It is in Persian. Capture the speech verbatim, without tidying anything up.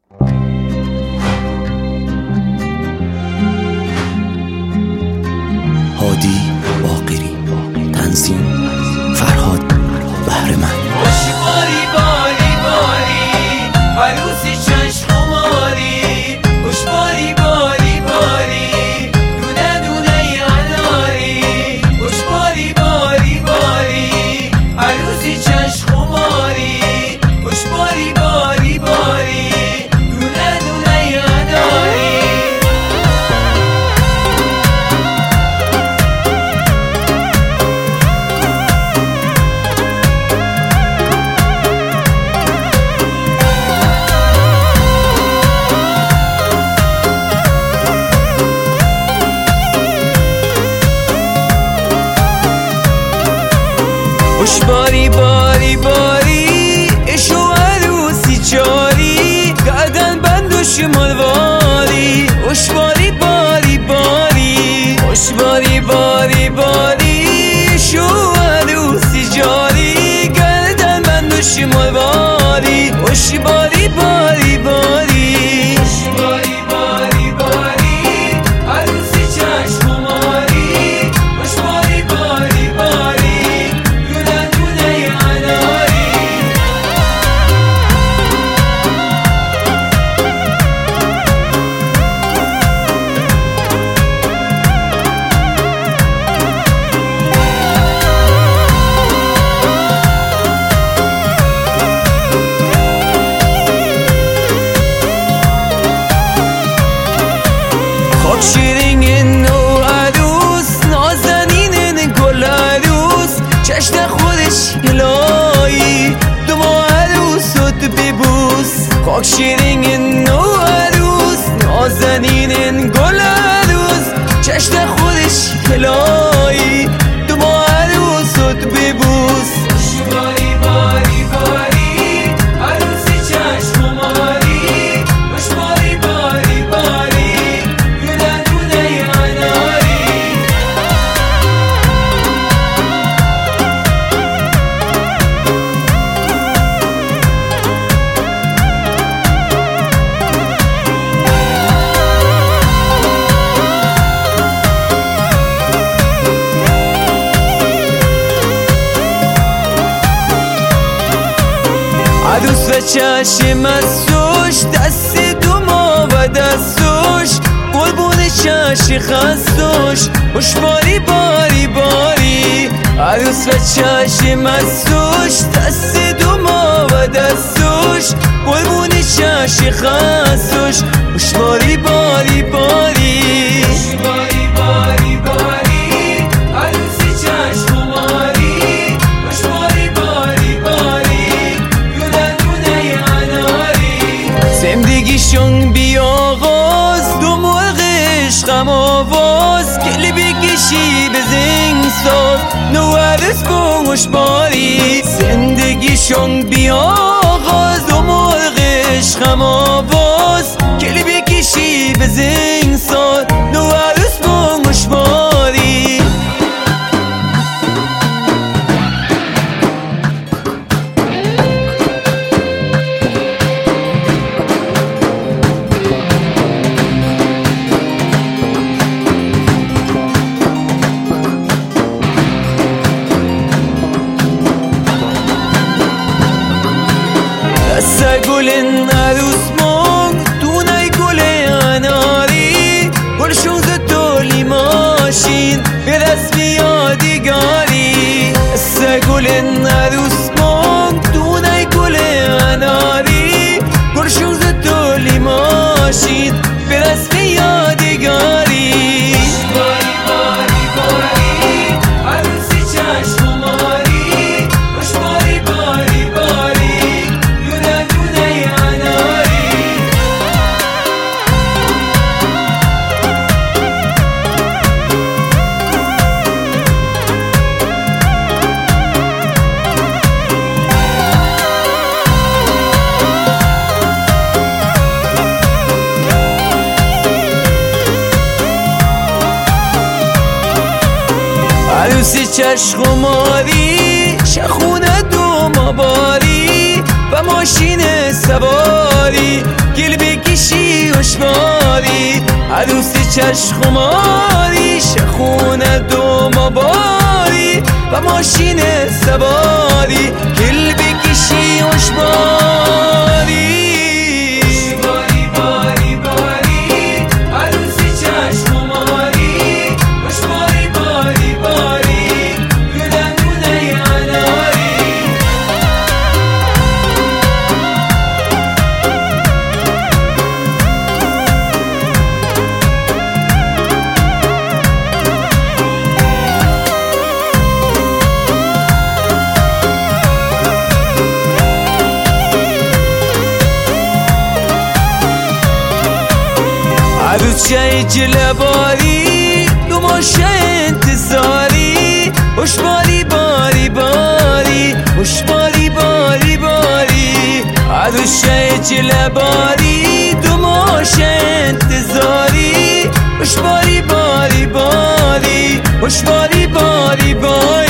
هادی باقری، تنظیم فرهاد بهرمند. خوشی باری باری باری عروسی چشم ماری، خوش باری باری باری دونه دونه اناری، خوش باری باری باری عروسی چشم ماری، خوش باری باری باری دونه دونه اناری. خوش باری باری باری اشو عروسی جاری، گردن بند و شمالواری. خوش باری باری باری خوش باری باری باری اشو عروسی جاری، گردن بند و شمالواری. خوش باری باری باری خوش باری باری باری عروسی چشم ماری، خوش باری باری باری دونه دونه اناری. خاک شیرین نو عروس، نازنین گل عروس، چشم خودش الهی دو ما عروس و تو ببوس. خاک شیرین نو عروس، نازنین گل عروس، چشم خودش الهی دو ما عروس و تو ببوس. خوش باری باری باری عروسی چشم ماری، خوش باری باری باری دونه دونه اناری. عروس و چشم ازوش، دست دو ما و دستوش، قربون چشم خستوش. خوش باری باری باری عروس و چشم ازوش، دست دو ما و دستوش، قربون چشم خستوش. خوش باری باری باری خوش باری باری باری عروسی چشم ماری، خوش باری باری باری دونه دونه اناری. زندگیشون بی آغاز، دو مرغ عشقم آواز، گلی بکشی به زنگ ساز، نو عروس با خوش باری. زندگیشون بی آغاز، دو مرغ عشقم آواز، گلی بکشی به زنگ ساز، نو عروس با خوش باری. دست گلن عروس مونگ، دونه گل اناری، گلشون زدولی ماشین به رسم یادگاری. دست گلن عروس مونگ، دونه گل اناری، گلشون زدولی ماشین به رسم یادگاری. باری باری باری عروسی چشم ماری، خوش باری باری باری دونه دونه اناری. عروسی چشم ماری، شخونه دو ما باری و ماشین سواری، گل بکشی هشواری عروس چشم خماری شخونه دو مباری و ماشین سواری گل بکشی هشواری عروس جای جلباری دو ماشه انتظاری هشواری باری باری هشواری باری باری عروس جای جلباری دو ماشه انتظاری هشواری باری باری هشواری باری باری